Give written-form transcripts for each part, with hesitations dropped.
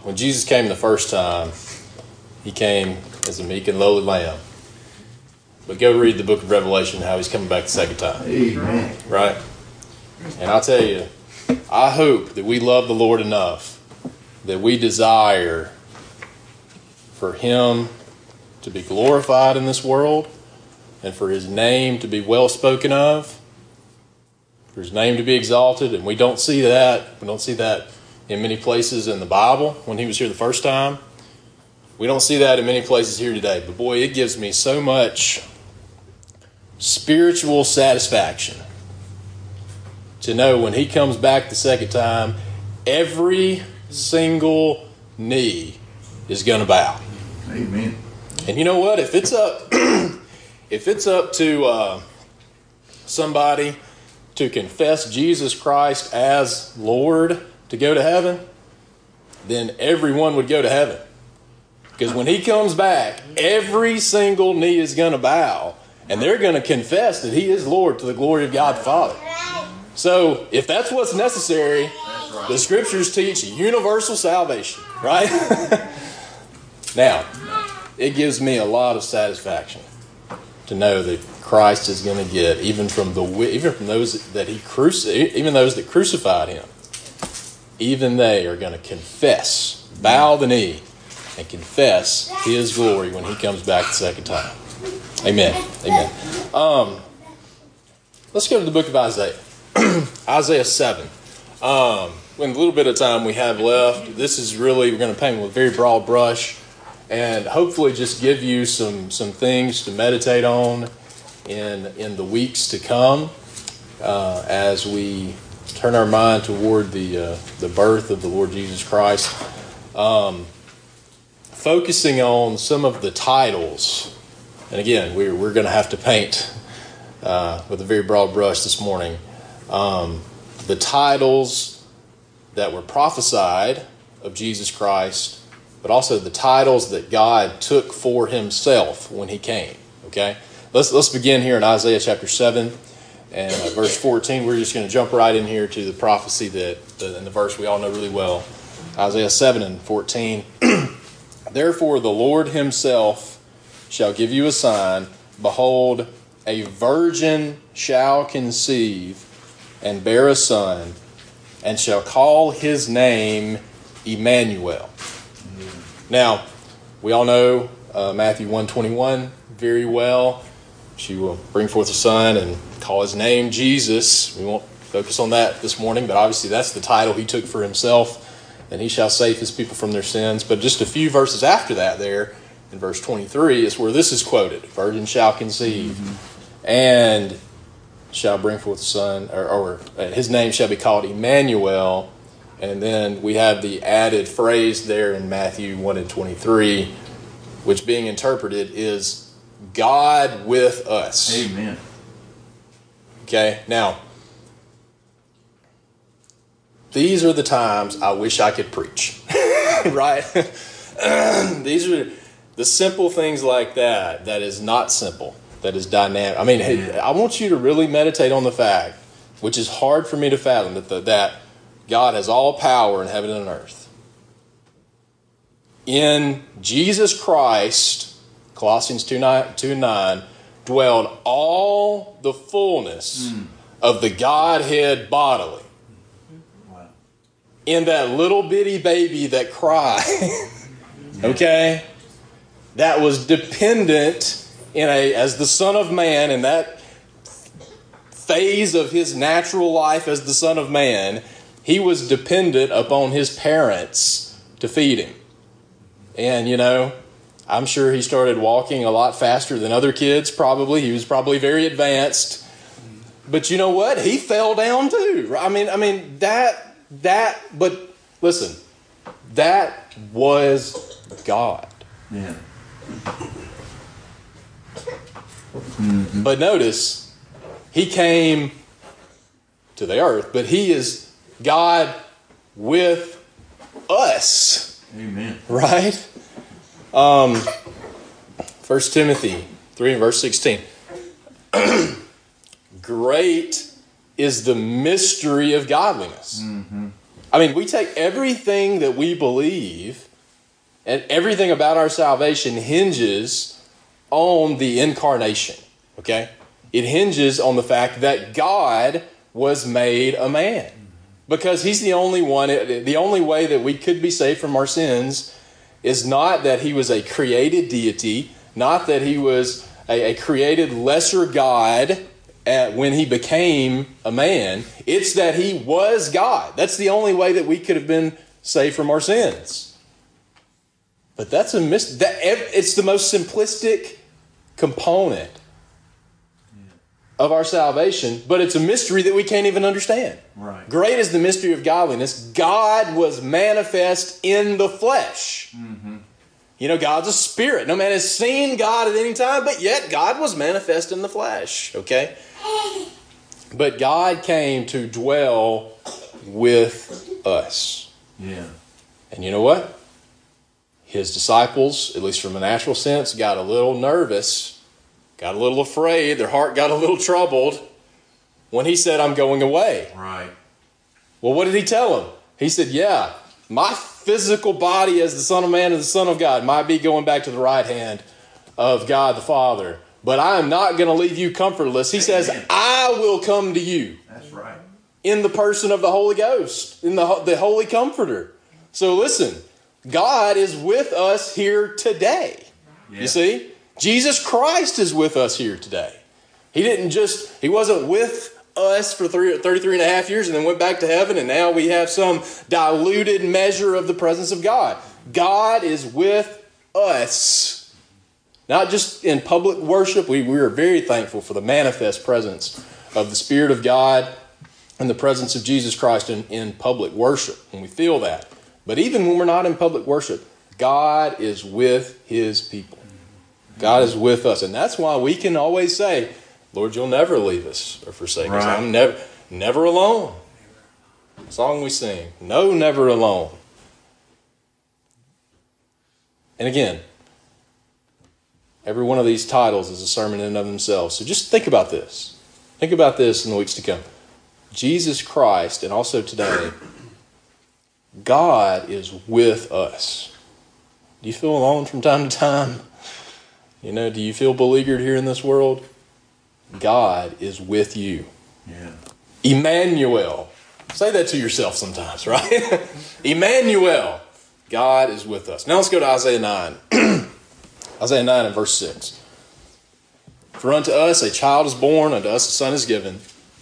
when Jesus came the first time, he came as a meek and lowly lamb. But go read the book of Revelation, how he's coming back the second time. Amen. Right? And I'll tell you, I hope that we love the Lord enough that we desire for him to be glorified in this world and for his name to be well spoken of, for his name to be exalted. And we don't see that. We don't see that in many places in the Bible when he was here the first time. We don't see that in many places here today. But boy, it gives me so much spiritual satisfaction to know when he comes back the second time, every single knee is going to bow. Amen. And you know what? If it's up, if it's up to somebody to confess Jesus Christ as Lord to go to heaven, then everyone would go to heaven. Because when he comes back, every single knee is going to bow, and they're going to confess that he is Lord to the glory of God the Father. So if that's what's necessary, the scriptures teach universal salvation, right? Now, it gives me a lot of satisfaction to know that Christ is going to get even from those that even those that crucified him, even they are going to confess, bow the knee, and confess his glory when he comes back the second time. Amen. Amen. Let's go to the book of Isaiah. Isaiah 7. In the little bit of time we have left, this is really, we're going to paint with a very broad brush and hopefully just give you some things to meditate on in the weeks to come as we turn our mind toward the birth of the Lord Jesus Christ. Focusing on some of the titles. And again, we're going to have to paint with a very broad brush this morning. The titles that were prophesied of Jesus Christ, but also the titles that God took for himself when he came. Okay? Let's begin here in Isaiah chapter 7 and verse 14. We're just going to jump right in here to the prophecy in the verse we all know really well. Isaiah 7 and 14. Therefore the Lord himself shall give you a sign. Behold, a virgin shall conceive and bear a son, and shall call his name Emmanuel. Now, we all know Matthew 1:21 very well. She will bring forth a son and call his name Jesus. We won't focus on that this morning, but obviously that's the title he took for himself, and he shall save his people from their sins. But just a few verses after that there, in verse 23, is where this is quoted. Virgin shall conceive and shall bring forth a son, or his name shall be called Emmanuel. And then we have the added phrase there in Matthew 1 and 23, which being interpreted is God with us. Amen. Okay, now, these are the times I wish I could preach, right? These are the simple things like that is not simple, that is dynamic. I mean, hey, I want you to really meditate on the fact, which is hard for me to fathom, that God has all power in heaven and earth. In Jesus Christ, Colossians 2:9, dwelled all the fullness of the Godhead bodily. Wow. In that little bitty baby that cried, okay? That was dependent as the Son of Man, in that phase of his natural life as the Son of Man, he was dependent upon his parents to feed him. And, I'm sure he started walking a lot faster than other kids, probably. He was probably very advanced. But you know what? He fell down too. I mean, but listen, that was God. Yeah. But notice, he came to the earth, but he is God with us. Amen. Right? 1 Timothy 3 and verse 16. Great is the mystery of godliness. I mean, we take everything that we believe and everything about our salvation hinges on the incarnation, okay? It hinges on the fact that God was made a man. Because he's the only one, the only way that we could be saved from our sins is not that he was a created deity, not that he was a created lesser God when he became a man. It's that he was God. That's the only way that we could have been saved from our sins. But it's the most simplistic component of our salvation, but it's a mystery that we can't even understand. Right. Great is the mystery of godliness. God was manifest in the flesh. Mm-hmm. You know, God's a spirit. No man has seen God at any time, but yet God was manifest in the flesh. Okay? But God came to dwell with us. Yeah. And you know what? His disciples, at least from a natural sense, got a little nervous, got a little afraid, their heart got a little troubled when he said, I'm going away. Right. Well, what did he tell them? He said, yeah, my physical body as the Son of Man and the Son of God might be going back to the right hand of God the Father, but I am not going to leave you comfortless. He says, I will come to you. That's right. In the person of the Holy Ghost, in the Holy Comforter. So listen, God is with us here today. Yeah. You see? Jesus Christ is with us here today. He wasn't with us for 33 and a half years and then went back to heaven, and now we have some diluted measure of the presence of God. God is with us. Not just in public worship. We are very thankful for the manifest presence of the Spirit of God and the presence of Jesus Christ in public worship. And we feel that. But even when we're not in public worship, God is with his people. God is with us. And that's why we can always say, Lord, you'll never leave us or forsake us. I'm never alone. Song we sing. No, never alone. And again, every one of these titles is a sermon in and of themselves. So just think about this. Think about this in the weeks to come. Jesus Christ, and also today, God is with us. Do you feel alone from time to time? You know, do you feel beleaguered here in this world? God is with you. Yeah. Emmanuel. Say that to yourself sometimes, right? Emmanuel. God is with us. Now let's go to Isaiah 9. Isaiah 9 and verse 6. For unto us a child is born, unto us a son is given.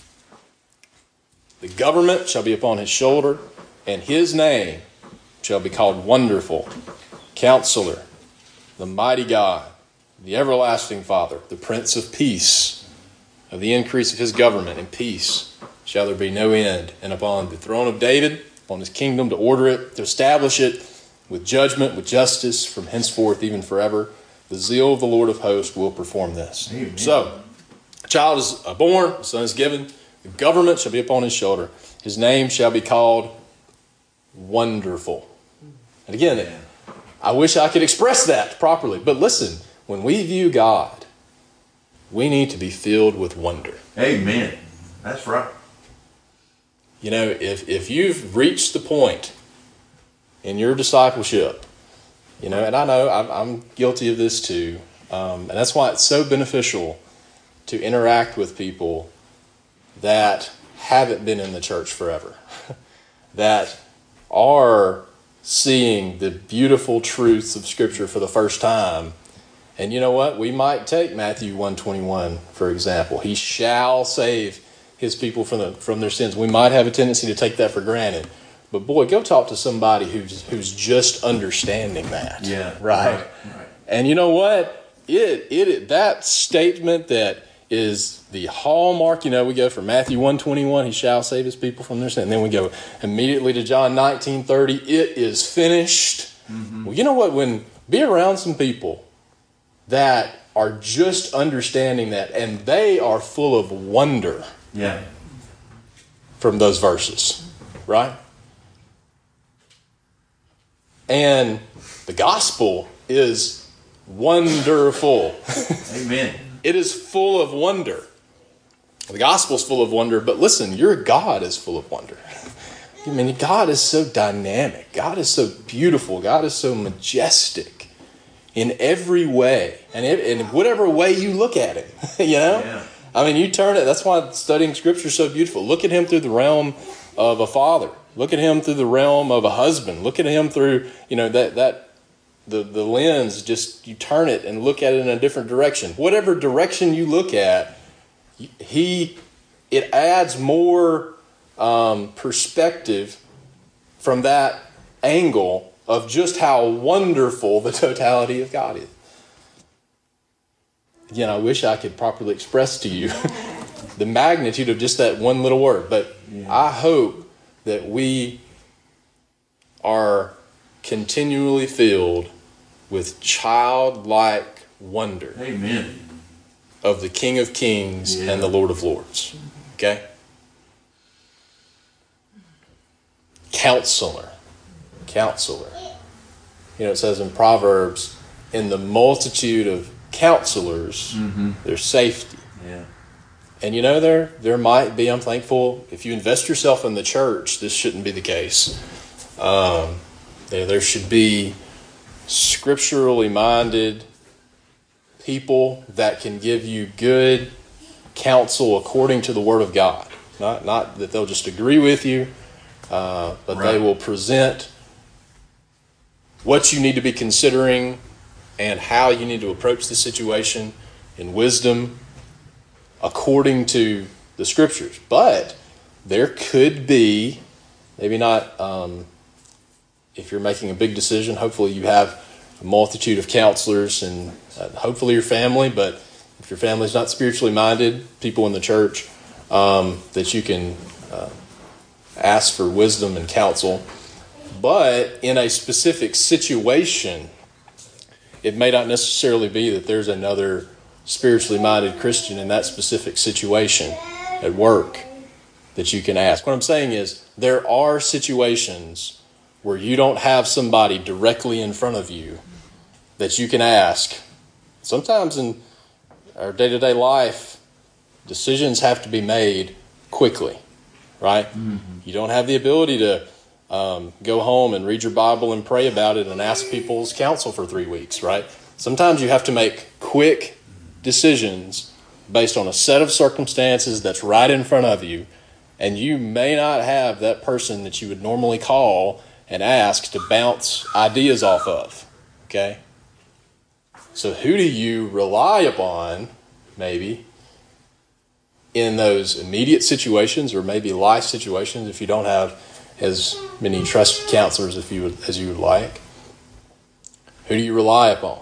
The government shall be upon his shoulder, and his name shall be called Wonderful, Counselor, the Mighty God, the Everlasting Father, the Prince of Peace. Of the increase of his government and peace shall there be no end. And upon the throne of David, upon his kingdom, to order it, to establish it with judgment, with justice, from henceforth even forever. The zeal of the Lord of hosts will perform this. Amen. So, a child is born, a son is given, the government shall be upon his shoulder. His name shall be called Wonderful. And again, I wish I could express that properly. But listen, when we view God, we need to be filled with wonder. Amen. That's right. You know, if you've reached the point in your discipleship, you know, and I know I'm guilty of this too, and that's why it's so beneficial to interact with people that haven't been in the church forever, that are seeing the beautiful truths of Scripture for the first time. And you know what? We might take Matthew 1:21, for example. He shall save his people from their sins. We might have a tendency to take that for granted. But boy, go talk to somebody who's just understanding that. Yeah. Right. And you know what? That statement that is the hallmark, you know, we go from Matthew 1:21, he shall save his people from their sin. And then we go immediately to John 19:30, it is finished. Mm-hmm. Well, you know what? Be around some people that are just understanding that, and they are full of wonder. Yeah. From those verses, right? And the gospel is wonderful. Amen. It is full of wonder. The gospel is full of wonder, but listen, your God is full of wonder. I mean, God is so dynamic. God is so beautiful. God is so majestic in every way. And in whatever way you look at him, you know? Yeah. I mean, you turn it. That's why studying Scripture is so beautiful. Look at him through the realm of a father. Look at him through the realm of a husband. Look at him through, the lens. Just you turn it and look at it in a different direction. Whatever direction you look at, it adds more perspective from that angle of just how wonderful the totality of God is. Again, I wish I could properly express to you the magnitude of just that one little word, but I hope that we are continually filled with childlike wonder. Amen. Of the King of Kings and the Lord of Lords. Okay? Counselor. It says in Proverbs, in the multitude of counselors, there's safety. Yeah. And there might be, I'm thankful, if you invest yourself in the church, this shouldn't be the case. There should be scripturally minded people that can give you good counsel according to the Word of God. Not that they'll just agree with you, but they will present what you need to be considering and how you need to approach the situation in wisdom according to the Scriptures. But there could be, maybe not, if you're making a big decision, hopefully you have a multitude of counselors and hopefully your family, but if your family's not spiritually minded, people in the church, that you can ask for wisdom and counsel. But in a specific situation, it may not necessarily be that there's another spiritually minded Christian in that specific situation at work that you can ask. What I'm saying is there are situations where you don't have somebody directly in front of you that you can ask. Sometimes in our day-to-day life, decisions have to be made quickly, right? Mm-hmm. You don't have the ability to go home and read your Bible and pray about it and ask people's counsel for 3 weeks, right? Sometimes you have to make quick decisions based on a set of circumstances that's right in front of you, and you may not have that person that you would normally call and ask to bounce ideas off of, okay? So who do you rely upon, maybe, in those immediate situations or maybe life situations if you don't have as many trusted counselors as you would like? Who do you rely upon?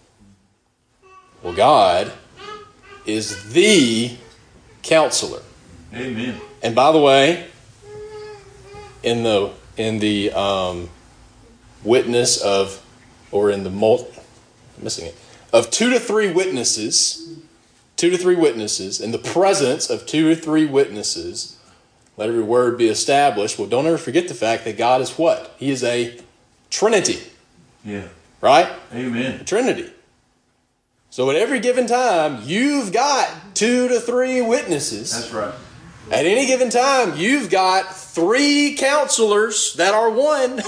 Well, God is the counselor. Amen. And by the way, in the witness of, or in the of 2 to 3 witnesses, in the presence of 2 or 3 witnesses, let every word be established. Well, don't ever forget the fact that God is what? He is a Trinity. Yeah. Right? Amen. A Trinity. So at every given time, you've got 2 to 3 witnesses. That's right. At any given time, you've got 3 counselors that are one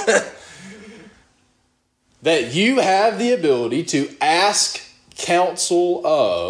that you have the ability to ask counsel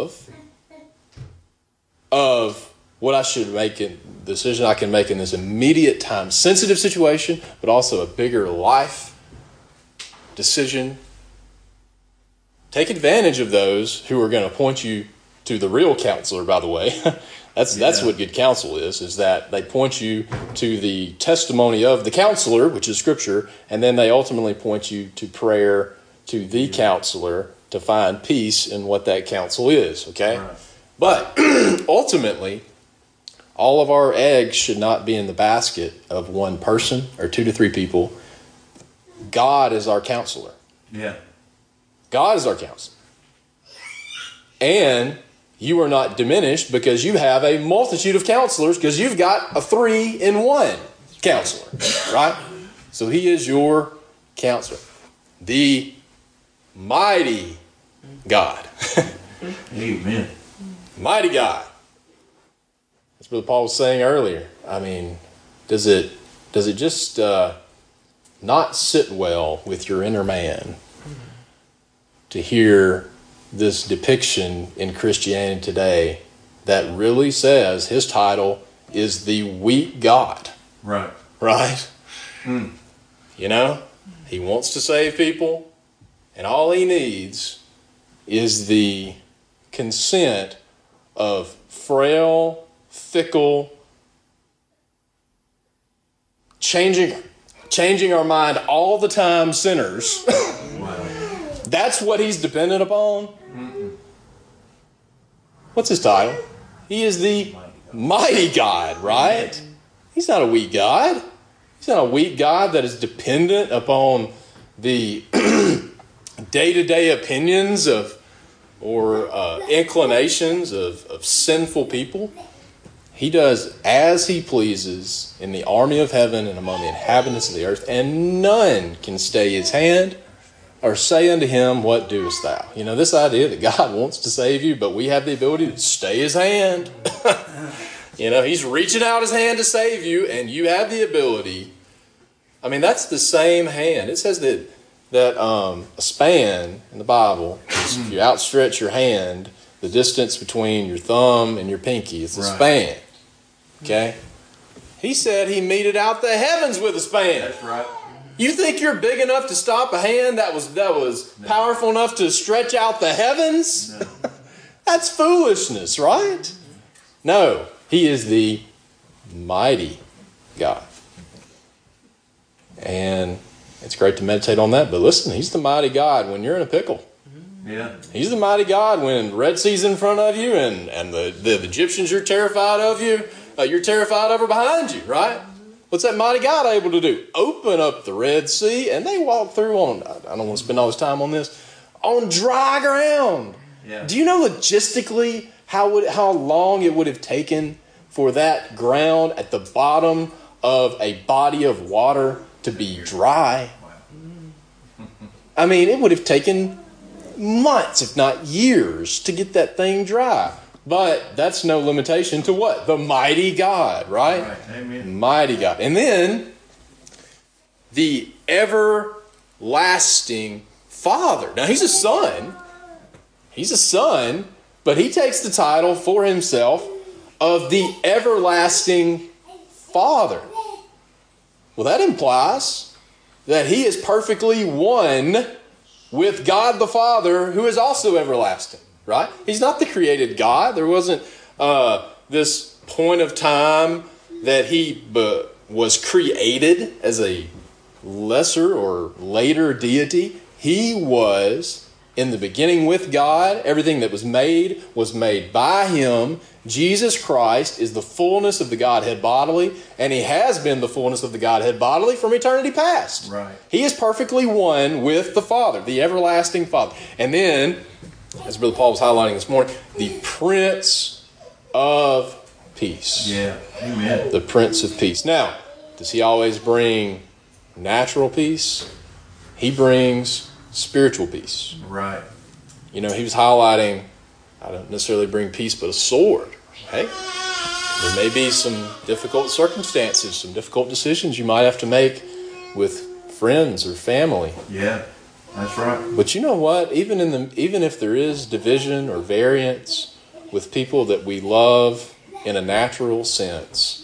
of what I should make, a decision I can make in this immediate time sensitive situation, but also a bigger life decision. Take advantage of those who are going to point you to the real counselor, by the way. That's what good counsel is that they point you to the testimony of the counselor, which is Scripture, and then they ultimately point you to prayer to the counselor to find peace in what that counsel is, okay? Right. But ultimately, all of our eggs should not be in the basket of one person or 2 to 3 people. God is our counselor. Yeah. God is our counselor. And you are not diminished because you have a multitude of counselors, because you've got a 3-in-1 counselor, right? So he is your counselor. The mighty God. Amen. Mighty God. That's what Paul was saying earlier. I mean, does it does it just not sit well with your inner man to hear this depiction in Christianity today that really says his title is the weak God? Right. Right? You know, he wants to save people, and all he needs is the consent of frail, fickle, changing our mind all the time sinners. Wow. That's what he's dependent upon. What's his title? He is the mighty God, right? He's not a weak God. He's not a weak God that is dependent upon the day-to-day opinions or inclinations of sinful people. He does as he pleases in the army of heaven and among the inhabitants of the earth, and none can stay his hand or say unto him, what doest thou? You know, this idea that God wants to save you, but we have the ability to stay his hand. You know, he's reaching out his hand to save you, and you have the ability. I mean, that's the same hand. It says that a span in the Bible is if you outstretch your hand, the distance between your thumb and your pinky is a span. Okay? He said he meted out the heavens with a span. That's right. You think you're big enough to stop a hand that was powerful enough to stretch out the heavens? No. That's foolishness, right? No, he is the mighty God. And it's great to meditate on that. But listen, he's the mighty God when you're in a pickle. Yeah. He's the mighty God when Red Sea's in front of you and the Egyptians you're terrified of you're terrified of are behind you, right? What's that mighty God able to do? Open up the Red Sea, and they walk through on, I don't want to spend all this time on this, on dry ground. Yeah. Do you know logistically how long it would have taken for that ground at the bottom of a body of water to be dry? I mean, it would have taken months, if not years, to get that thing dry. But that's no limitation to what? The mighty God, right? Amen. Mighty God. And then the everlasting Father. Now, he's a son. He's a son, but he takes the title for himself of the everlasting Father. Well, that implies that he is perfectly one with God the Father, who is also everlasting, right? He's not the created God. There wasn't this point of time that he was created as a lesser or later deity. He was in the beginning with God. Everything that was made by him. Jesus Christ is the fullness of the Godhead bodily, and he has been the fullness of the Godhead bodily from eternity past. Right. He is perfectly one with the Father, the everlasting Father. And then, as Brother Paul was highlighting this morning, the Prince of Peace. Yeah. Amen. The Prince of Peace. Now, does he always bring natural peace? He brings spiritual peace. Right. You know, he was highlighting, I don't necessarily bring peace, but a sword. Hey, there may be some difficult circumstances, some difficult decisions you might have to make with friends or family. Yeah. That's right. But you know what? Even if there is division or variance with people that we love in a natural sense,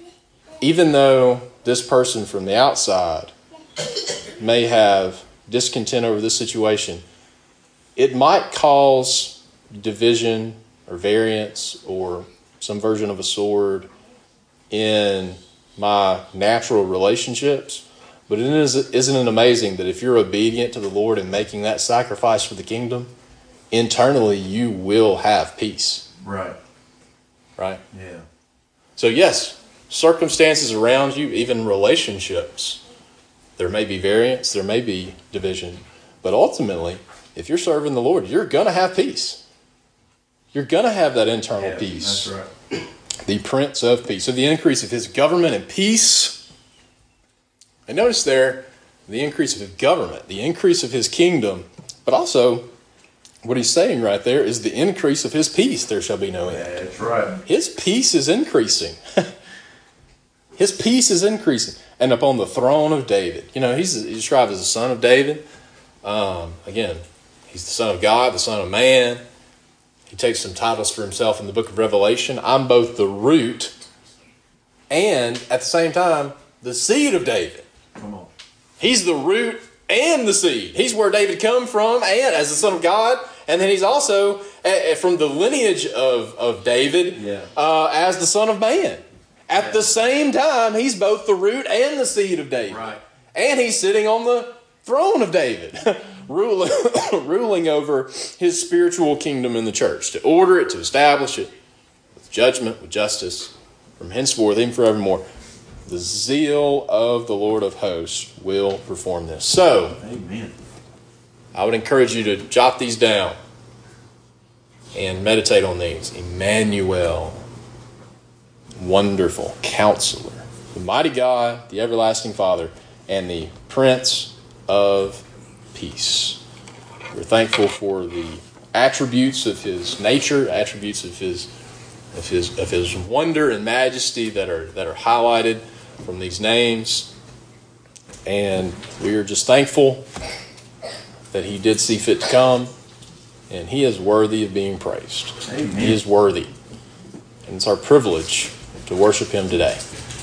even though this person from the outside may have discontent over this situation, it might cause division or variance or some version of a sword in my natural relationships. But isn't it amazing that if you're obedient to the Lord and making that sacrifice for the kingdom, internally you will have peace. Right. Right? Yeah. So yes, circumstances around you, even relationships, there may be variance, there may be division. But ultimately, if you're serving the Lord, you're going to have peace. You're going to have that internal peace. That's right. The Prince of Peace. So the increase of his government and peace. And notice there, the increase of his government, the increase of his kingdom. But also, what he's saying right there is the increase of his peace. There shall be no end. That's right. His peace is increasing. His peace is increasing. and upon the throne of David. He's described as the son of David. Again, he's the son of God, the son of man. He takes some titles for himself in the book of Revelation. I'm both the root and, at the same time, the seed of David. Come on. He's the root and the seed. He's where David come from, and as the son of God. And then he's also from the lineage of David as the son of man. At the same time, he's both the root and the seed of David. Right. And he's sitting on the throne of David, ruling over his spiritual kingdom in the church, to order it, to establish it with judgment, with justice, from henceforth, even forevermore. The zeal of the Lord of hosts will perform this. So, Amen. I would encourage you to jot these down and meditate on these. Emmanuel, wonderful Counselor, the mighty God, the everlasting Father, and the Prince of Peace. We're thankful for the attributes of his nature, attributes of his wonder and majesty that are highlighted from these names. And we are just thankful that he did see fit to come, and he is worthy of being praised. Amen. He is worthy. And it's our privilege to worship him today.